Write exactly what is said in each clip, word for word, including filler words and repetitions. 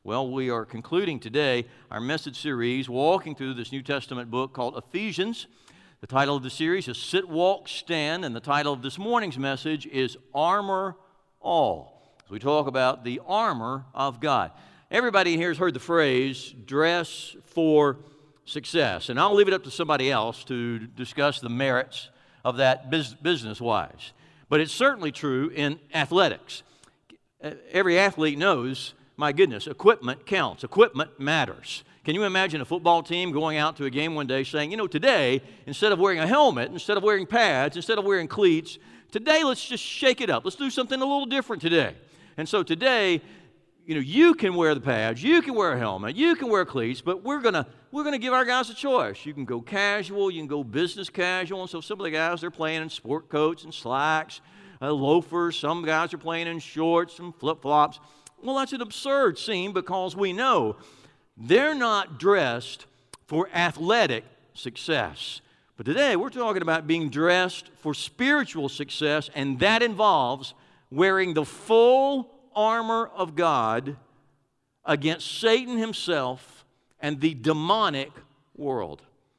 Well, we are concluding today our message series, walking through this New Testament book called Ephesians. The title of the series is Sit, Walk, Stand, and the title of this morning's message is Armor All. As we talk about the armor of God. Everybody here has heard the phrase, dress for success. And I'll leave it up to somebody else to discuss the merits of that business-wise. But it's certainly true in athletics. Every athlete knows, my goodness, equipment counts. Equipment matters. Can you imagine a football team going out to a game one day saying, you know, today, instead of wearing a helmet, instead of wearing pads, instead of wearing cleats, today let's just shake it up. Let's do something a little different today. And so today, you know, you can wear the pads, you can wear a helmet, you can wear cleats, but we're gonna we're gonna give our guys a choice. You can go casual, you can go business casual, and so some of the guys, they're playing in sport coats and slacks, uh, loafers. Some guys are playing in shorts and flip-flops. Well, that's an absurd scene because we know they're not dressed for athletic success. But today we're talking about being dressed for spiritual success, and that involves wearing the full armor of God against Satan himself and the demonic world.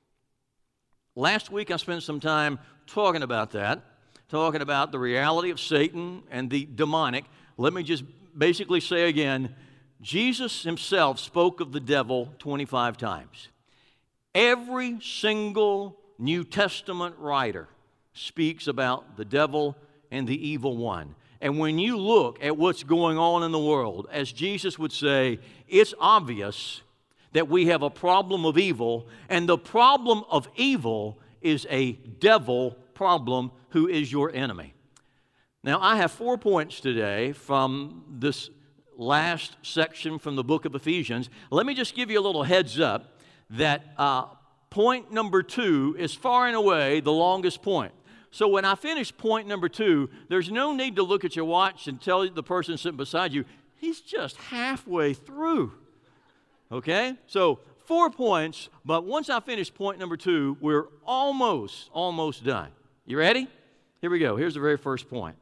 Last week I spent some time talking about that, talking about the reality of Satan and the demonic. Let me just basically say again, Jesus himself spoke of the devil twenty-five times. Every single New Testament writer speaks about the devil and the evil one. And when you look at what's going on in the world, as Jesus would say, it's obvious that we have a problem of evil, and the problem of evil is a devil problem who is your enemy. Now, I have four points today from this last section from the book of Ephesians. Let me just give you a little heads up that uh, point number two is far and away the longest point. So when I finish point number two, there's no need to look at your watch and tell the person sitting beside you, he's just halfway through. Okay? So four points, but once I finish point number two, we're almost, almost done. You ready? Here we go. Here's the very first point.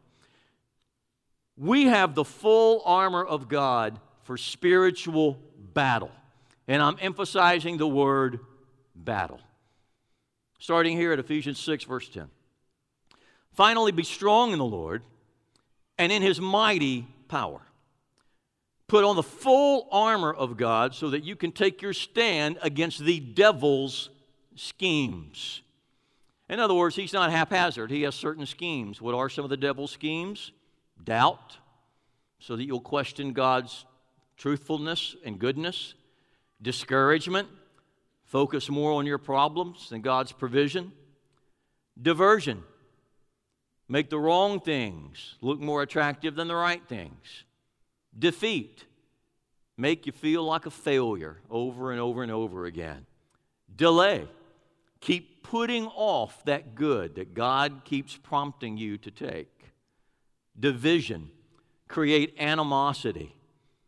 We have the full armor of God for spiritual battle. And I'm emphasizing the word battle. Starting here at Ephesians six, verse ten. Finally, be strong in the Lord and in His mighty power. Put on the full armor of God so that you can take your stand against the devil's schemes. In other words, he's not haphazard. He has certain schemes. What are some of the devil's schemes? Doubt, so that you'll question God's truthfulness and goodness. Discouragement, focus more on your problems than God's provision. Diversion, make the wrong things look more attractive than the right things. Defeat, make you feel like a failure over and over and over again. Delay, keep putting off that good that God keeps prompting you to take. Division, create animosity,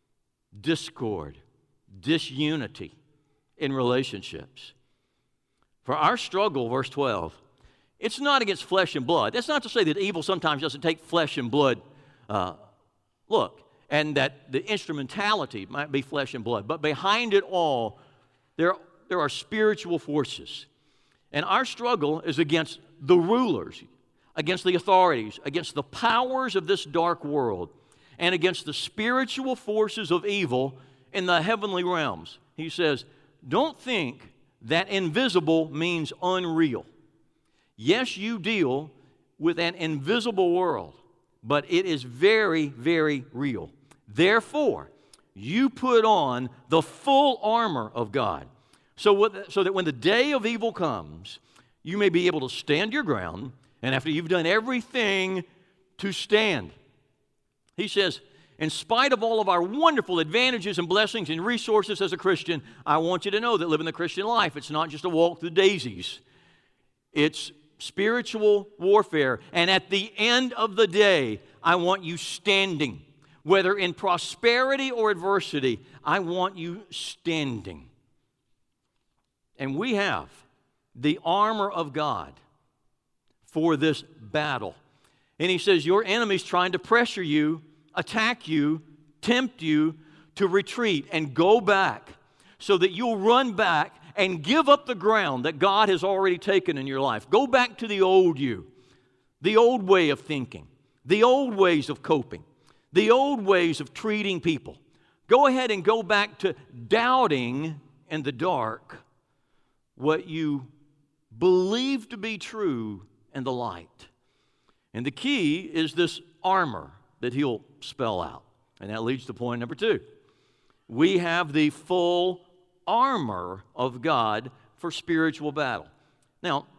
discord, disunity in relationships. For our struggle, verse twelve, it's not against flesh and blood. That's not to say that evil sometimes doesn't take flesh and blood uh, look, and that the instrumentality might be flesh and blood. But behind it all, there, there are spiritual forces. And our struggle is against the rulers, against the authorities, against the powers of this dark world, and against the spiritual forces of evil in the heavenly realms. He says, don't think that invisible means unreal. Yes, you deal with an invisible world, but it is very, very real. Therefore, you put on the full armor of God, so, what, so that when the day of evil comes, you may be able to stand your ground, and after you've done everything to stand. He says, in spite of all of our wonderful advantages and blessings and resources as a Christian, I want you to know that living the Christian life, it's not just a walk through daisies. It's spiritual warfare. And at the end of the day, I want you standing. Whether in prosperity or adversity, I want you standing. And we have the armor of God for this battle. And he says, your enemy's trying to pressure you, attack you, tempt you to retreat and go back so that you'll run back and give up the ground that God has already taken in your life. Go back to the old you, the old way of thinking, the old ways of coping, the old ways of treating people. Go ahead and go back to doubting in the dark what you believe to be true in the light. And the key is this armor that he'll spell out. And that leads to point number two. We have the full armor of God for spiritual battle. Now,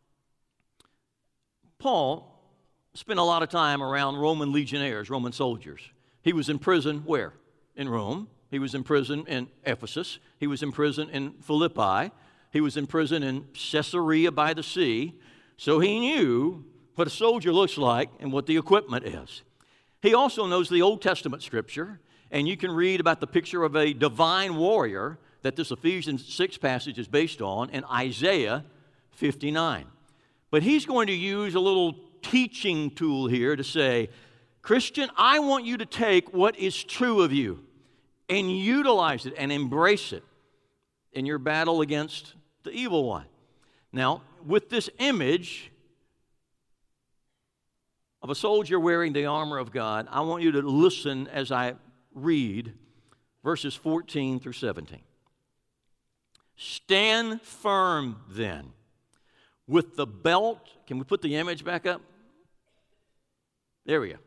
Paul spent a lot of time around Roman legionnaires, Roman soldiers. He was in prison where? In Rome. He was in prison in Ephesus. He was in prison in Philippi. He was in prison in Caesarea by the sea. So he knew what a soldier looks like and what the equipment is. He also knows the Old Testament scripture, and you can read about the picture of a divine warrior that this Ephesians six passage is based on in Isaiah fifty-nine. But he's going to use a little teaching tool here to say, Christian, I want you to take what is true of you and utilize it and embrace it in your battle against the evil one. Now, with this image of a soldier wearing the armor of God, I want you to listen as I read verses fourteen through seventeen. Stand firm then with the belt. Can we put the image back up? There we go.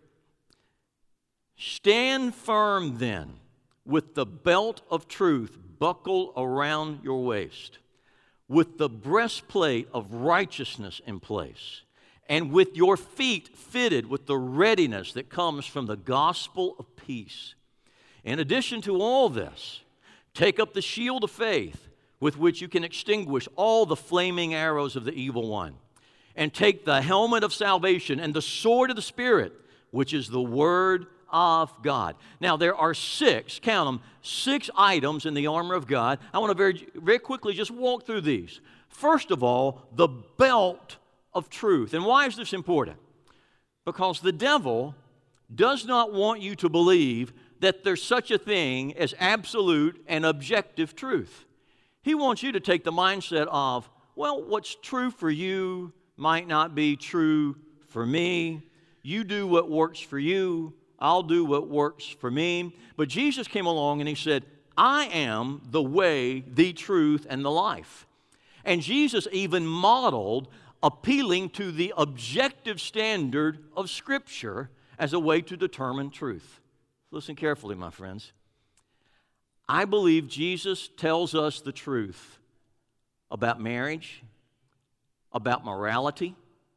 Stand firm then with the belt of truth buckled around your waist, with the breastplate of righteousness in place, and with your feet fitted with the readiness that comes from the gospel of peace. In addition to all this, take up the shield of faith with which you can extinguish all the flaming arrows of the evil one, and take the helmet of salvation and the sword of the Spirit, which is the word of God. Now, there are six, count them, six items in the armor of God. I want to very, very quickly just walk through these. First of all, the belt of truth. And why is this important? Because the devil does not want you to believe that there's such a thing as absolute and objective truth. He wants you to take the mindset of, well, what's true for you might not be true for me. You do what works for you. I'll do what works for me. But Jesus came along and he said, I am the way, the truth, and the life. And Jesus even modeled appealing to the objective standard of Scripture as a way to determine truth. Listen carefully, my friends. I believe Jesus tells us the truth about marriage, about morality,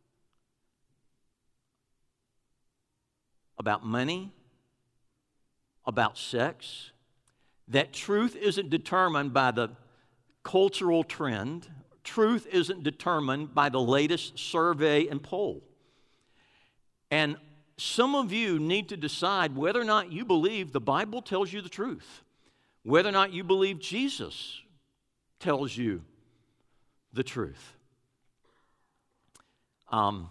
about money, about sex. That truth isn't determined by the cultural trend. Truth isn't determined by the latest survey and poll. And some of you need to decide whether or not you believe the Bible tells you the truth, whether or not you believe Jesus tells you the truth. Um,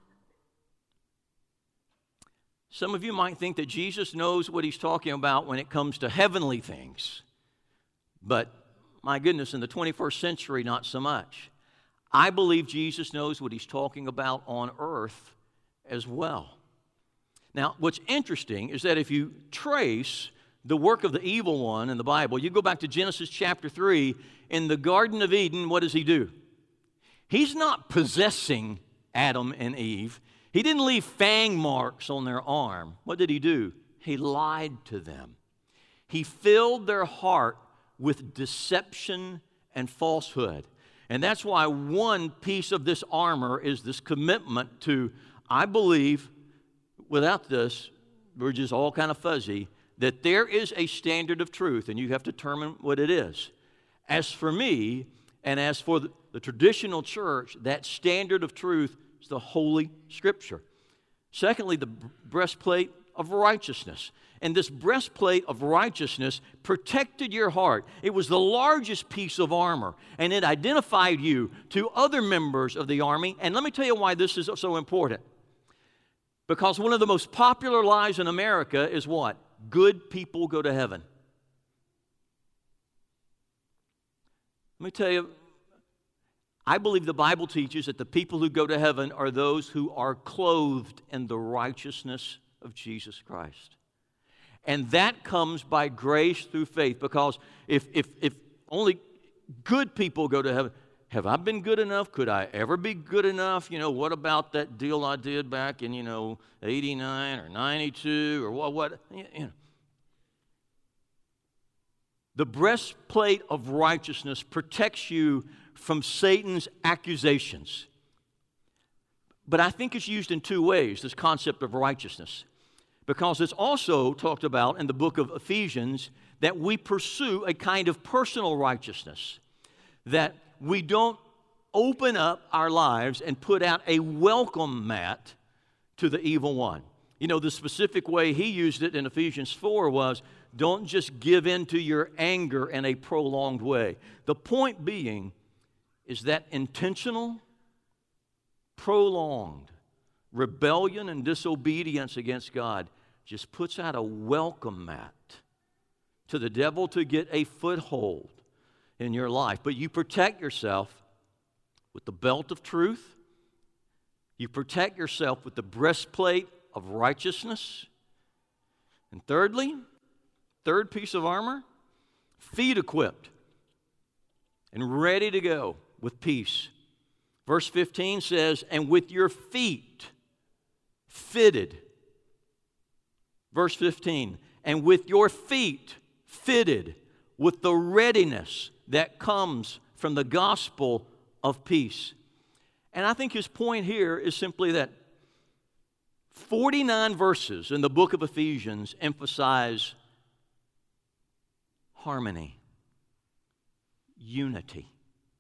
some of you might think that Jesus knows what he's talking about when it comes to heavenly things, but my goodness, in the twenty-first century, not so much. I believe Jesus knows what he's talking about on earth as well. Now, what's interesting is that if you trace the work of the evil one in the Bible, you go back to Genesis chapter three, in the Garden of Eden, what does he do? He's not possessing Adam and Eve. He didn't leave fang marks on their arm. What did he do? He lied to them. He filled their heart with deception and falsehood. And that's why one piece of this armor is this commitment to, I believe, without this, we're just all kind of fuzzy, that there is a standard of truth, and you have to determine what it is. As for me, and as for the, the traditional church, that standard of truth is the Holy Scripture. Secondly, the breastplate of righteousness. And this breastplate of righteousness protected your heart. It was the largest piece of armor, and it identified you to other members of the army. And let me tell you why this is so important. Because one of the most popular lies in America is what? Good people go to heaven. Let me tell you, I believe the Bible teaches that the people who go to heaven are those who are clothed in the righteousness of Jesus Christ. And that comes by grace through faith, because if, if, if only good people go to heaven, have I been good enough? Could I ever be good enough? You know, what about that deal I did back in, you know, eighty-nine or ninety-two or what? what you know. The breastplate of righteousness protects you from Satan's accusations. But I think it's used in two ways, this concept of righteousness. Because it's also talked about in the book of Ephesians that we pursue a kind of personal righteousness. That we don't open up our lives and put out a welcome mat to the evil one. You know, the specific way he used it in Ephesians four was, don't just give in to your anger in a prolonged way. The point being is that intentional, prolonged rebellion and disobedience against God just puts out a welcome mat to the devil to get a foothold in your life. But you protect yourself with the belt of truth. You protect yourself with the breastplate of righteousness. And thirdly, third piece of armor, feet equipped and ready to go with peace. Verse fifteen says, and with your feet fitted. Verse fifteen, and with your feet fitted with the readiness that comes from the gospel of peace. And I think his point here is simply that forty-nine verses in the book of Ephesians emphasize harmony, unity,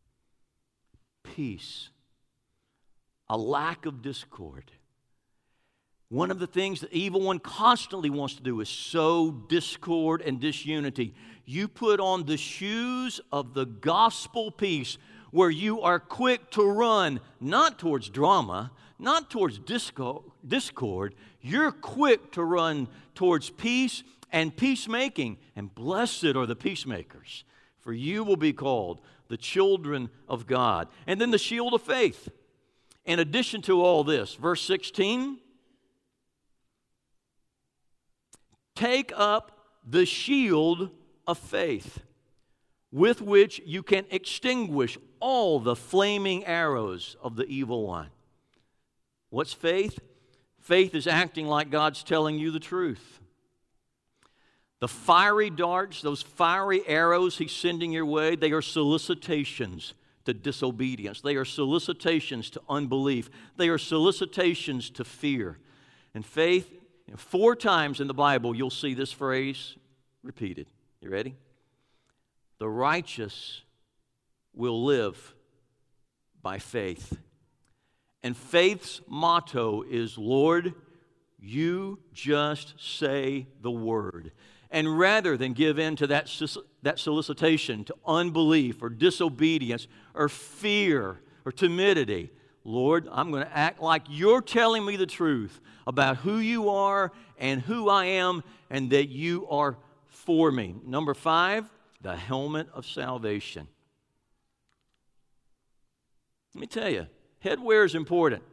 peace, a lack of discord. One of the things the evil one constantly wants to do is sow discord and disunity. You put on the shoes of the gospel peace, where you are quick to run, not towards drama, not towards discord. You're quick to run towards peace and peacemaking. And blessed are the peacemakers, for you will be called the children of God. And then the shield of faith. In addition to all this, verse sixteen, take up the shield of faith, with which you can extinguish all the flaming arrows of the evil one. What's faith? Faith is acting like God's telling you the truth. The fiery darts, those fiery arrows He's sending your way, they are solicitations to disobedience. They are solicitations to unbelief. They are solicitations to fear. And faith, you know, four times in the Bible you'll see this phrase repeated. You ready? The righteous will live by faith. And faith's motto is, Lord, you just say the word. And rather than give in to that, that solicitation to unbelief or disobedience or fear or timidity, Lord, I'm going to act like you're telling me the truth about who you are and who I am, and that you are for me. Number five, the helmet of salvation. Let me tell you, headwear is important.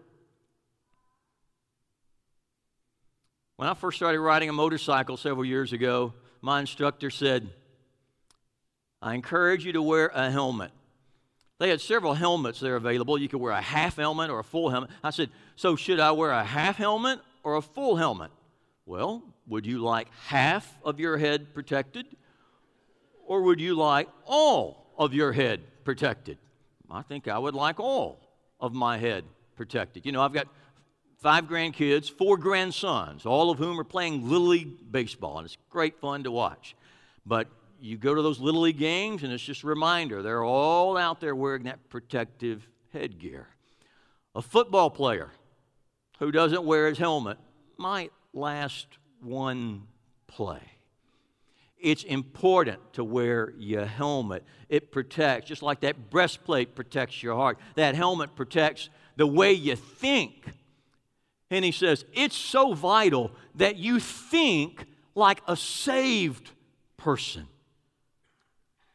When I first started riding a motorcycle several years ago, my instructor said, I encourage you to wear a helmet. They had several helmets there available. You could wear a half helmet or a full helmet. I said, so should I wear a half helmet or a full helmet? Well, would you like half of your head protected, or would you like all of your head protected? I think I would like all of my head protected. You know, I've got five grandkids, four grandsons, all of whom are playing Little League baseball, and it's great fun to watch. But you go to those Little League games, and it's just a reminder, they're all out there wearing that protective headgear. A football player who doesn't wear his helmet might last one play. It's important to wear your helmet. It protects, just like that breastplate protects your heart. That helmet protects the way you think. And he says, it's so vital that you think like a saved person.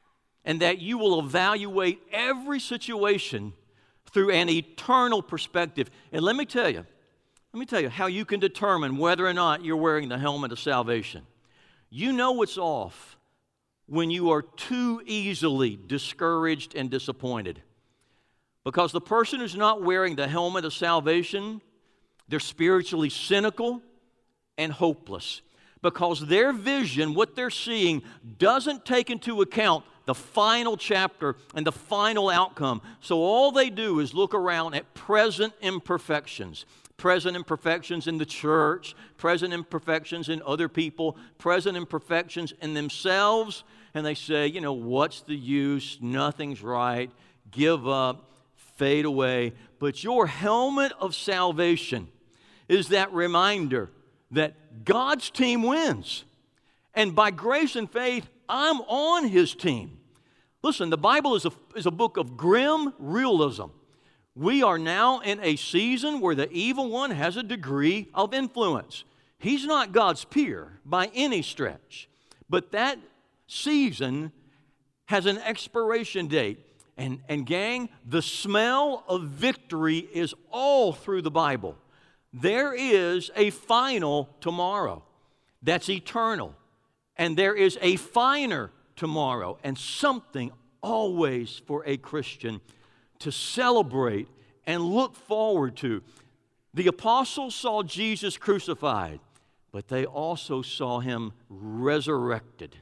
and that you will evaluate every situation through an eternal perspective. And let me tell you, let me tell you how you can determine whether or not you're wearing the helmet of salvation. You know it's off when you are too easily discouraged and disappointed. Because the person who's not wearing the helmet of salvation, they're spiritually cynical and hopeless. Because their vision, what they're seeing, doesn't take into account the final chapter and the final outcome. So all they do is look around at present imperfections. Present imperfections in the church, present imperfections in other people, present imperfections in themselves, and they say, you know, what's the use? Nothing's right. Give up. Fade away. But your helmet of salvation is that reminder that God's team wins. And by grace and faith, I'm on His team. Listen, the Bible is a, is a book of grim realism. We are now in a season where the evil one has a degree of influence. He's not God's peer by any stretch. But that season has an expiration date. And, and gang, the smell of victory is all through the Bible. There is a final tomorrow that's eternal. And there is a finer tomorrow, and something always for a Christian to celebrate and look forward to. The apostles saw Jesus crucified, but they also saw Him resurrected.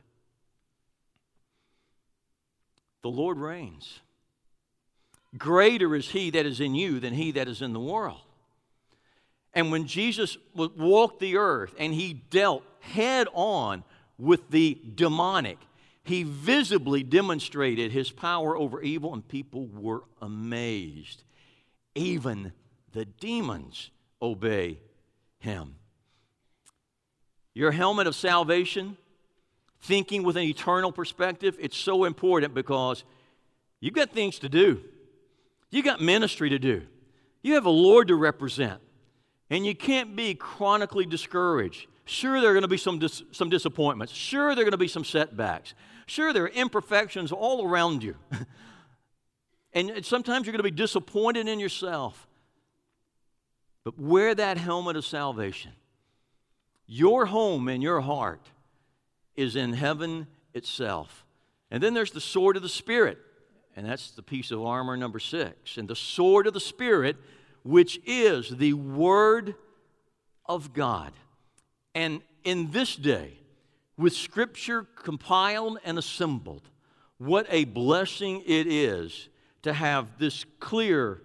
The Lord reigns. Greater is He that is in you than he that is in the world. And when Jesus walked the earth and He dealt head on with the demonic, He visibly demonstrated His power over evil, and people were amazed. Even the demons obey Him. Your helmet of salvation, thinking with an eternal perspective, it's so important because you've got things to do. You've got ministry to do. You have a Lord to represent. And you can't be chronically discouraged. Sure, there are going to be some, dis- some disappointments. Sure, there are going to be some setbacks. Sure, there are imperfections all around you. And sometimes you're going to be disappointed in yourself. But wear that helmet of salvation. Your home and your heart is in heaven itself. And then there's the sword of the Spirit. And that's the piece of armor number six. And the sword of the Spirit, which is the Word of God. And in this day, with Scripture compiled and assembled, what a blessing it is to have this clear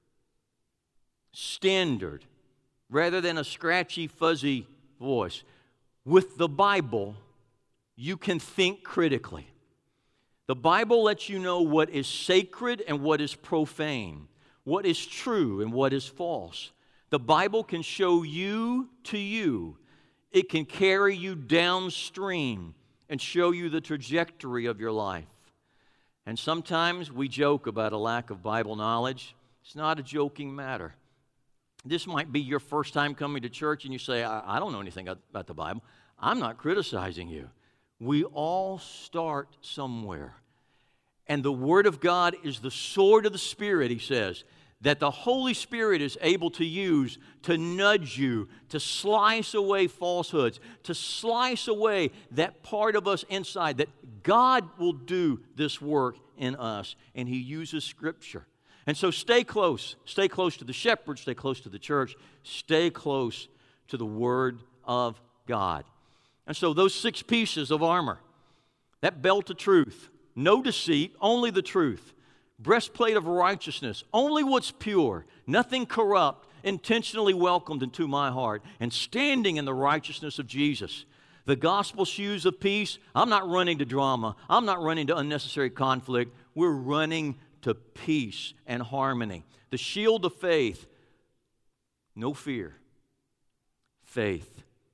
standard rather than a scratchy, fuzzy voice. With the Bible, you can think critically. The Bible lets you know what is sacred and what is profane, what is true and what is false. The Bible can show you to you. It can carry you downstream and show you the trajectory of your life. And sometimes we joke about a lack of Bible knowledge. It's not a joking matter. This might be your first time coming to church and you say, I, I don't know anything about the Bible. I'm not criticizing you. We all start somewhere. And the Word of God is the sword of the Spirit, he says, that the Holy Spirit is able to use to nudge you, to slice away falsehoods, to slice away that part of us inside, that God will do this work in us, and He uses Scripture. And so stay close. Stay close to the shepherd, stay close to the church, stay close to the Word of God. And so those six pieces of armor, that belt of truth, no deceit, only the truth. Breastplate of righteousness, only what's pure, nothing corrupt, intentionally welcomed into my heart, and standing in the righteousness of Jesus. The gospel shoes of peace. I'm not running to drama. I'm not running to unnecessary conflict. We're running to peace and harmony. The shield of faith, no fear, faith.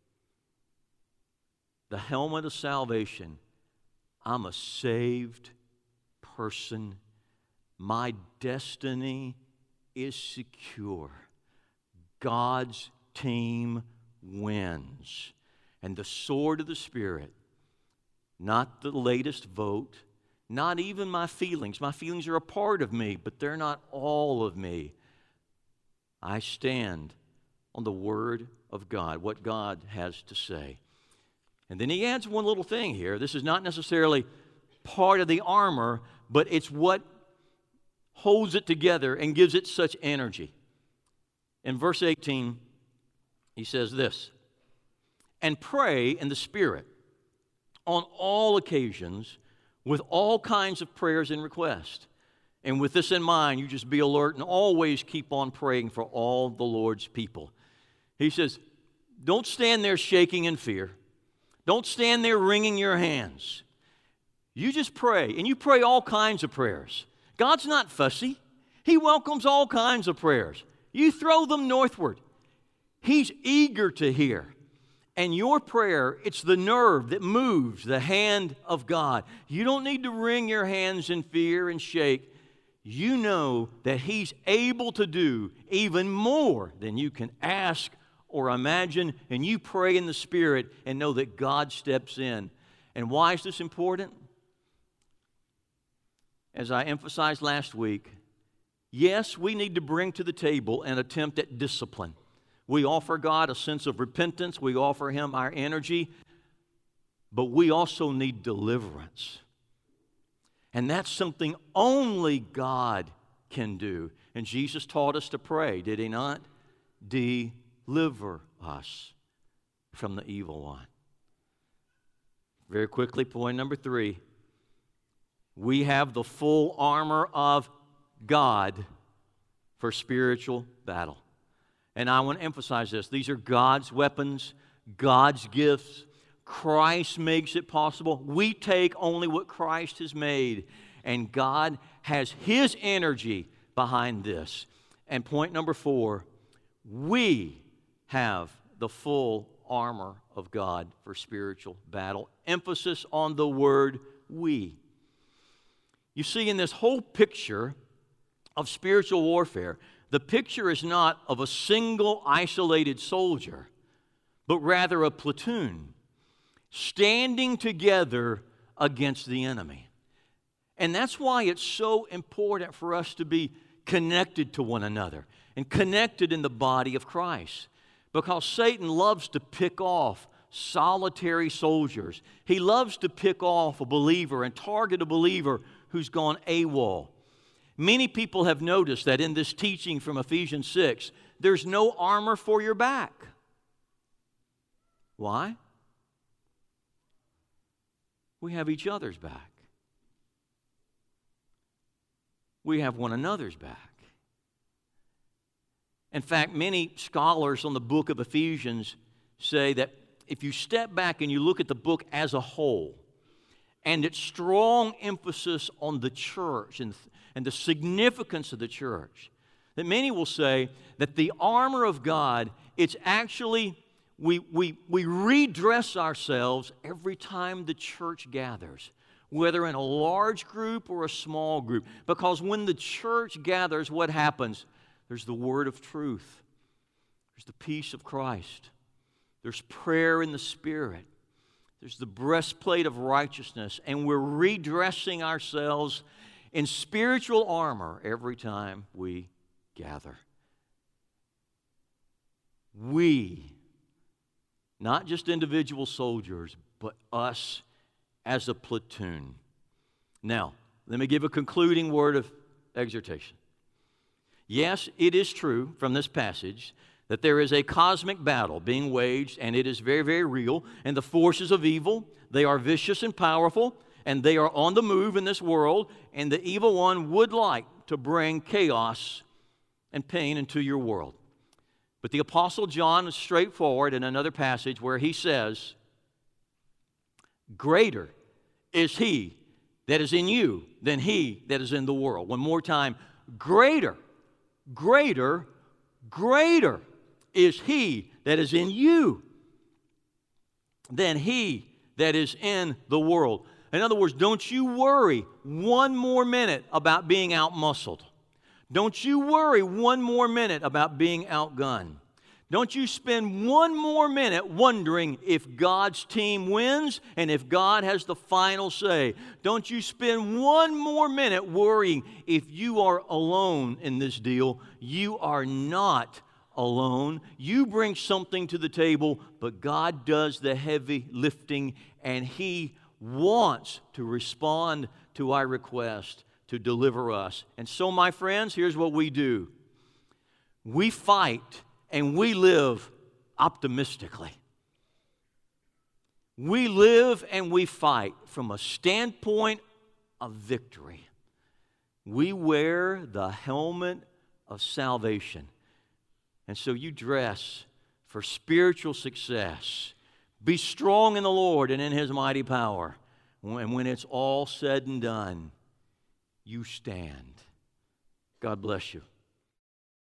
The helmet of salvation, I'm a saved person. My destiny is secure. God's team wins. And the sword of the Spirit, not the latest vote, not even my feelings. My feelings are a part of me, but they're not all of me. I stand on the Word of God, what God has to say. And then he adds one little thing here. This is not necessarily part of the armor, but it's what holds it together and gives it such energy. In verse eighteen, he says this, "And pray in the Spirit on all occasions with all kinds of prayers and requests. And with this in mind, you just be alert and always keep on praying for all the Lord's people." He says, don't stand there shaking in fear. Don't stand there wringing your hands. You just pray, and you pray all kinds of prayers. God's not fussy. He welcomes all kinds of prayers. You throw them northward. He's eager to hear. And your prayer, it's the nerve that moves the hand of God. You don't need to wring your hands in fear and shake. You know that He's able to do even more than you can ask or imagine, and you pray in the Spirit and know that God steps in. And why is this important? As I emphasized last week, yes, we need to bring to the table an attempt at discipline. We offer God a sense of repentance. We offer Him our energy. But we also need deliverance. And that's something only God can do. And Jesus taught us to pray, did He not? Deliver us from the evil one. Very quickly, point number three. We have the full armor of God for spiritual battle. And I want to emphasize this. These are God's weapons, God's gifts. Christ makes it possible. We take only what Christ has made. And God has His energy behind this. And point number four, we have the full armor of God for spiritual battle. Emphasis on the word we. You see, in this whole picture of spiritual warfare, the picture is not of a single isolated soldier, but rather a platoon standing together against the enemy. And that's why it's so important for us to be connected to one another and connected in the body of Christ. Because Satan loves to pick off solitary soldiers. He loves to pick off a believer and target a believer who's gone AWOL. Many people have noticed that in this teaching from Ephesians six, there's no armor for your back. Why? We have each other's back. We have one another's back. In fact, many scholars on the book of Ephesians say that if you step back and you look at the book as a whole, and its strong emphasis on the church and, and the significance of the church, that many will say that the armor of God, it's actually, we, we, we redress ourselves every time the church gathers, whether in a large group or a small group. Because when the church gathers, what happens? There's the word of truth. There's the peace of Christ. There's prayer in the Spirit. There's the breastplate of righteousness. And we're redressing ourselves in spiritual armor every time we gather. We, not just individual soldiers, but us as a platoon. Now, let me give a concluding word of exhortation. Yes, it is true from this passage that there is a cosmic battle being waged, and it is very, very real. And the forces of evil, they are vicious and powerful, and they are on the move in this world, and the evil one would like to bring chaos and pain into your world. But the Apostle John is straightforward in another passage where he says, greater is He that is in you than he that is in the world. One more time, greater, greater, greater is He that is in you than he that is in the world. In other words, don't you worry one more minute about being outmuscled. Don't you worry one more minute about being outgunned. Don't you spend one more minute wondering if God's team wins and if God has the final say. Don't you spend one more minute worrying if you are alone in this deal. You are not alone. You bring something to the table, but God does the heavy lifting, and He wants to respond to our request to deliver us. And so, my friends, here's what we do. We fight and we live optimistically. We live and we fight from a standpoint of victory. We wear the helmet of salvation. And so you dress for spiritual success. Be strong in the Lord and in His mighty power. And when it's all said and done, you stand. God bless you.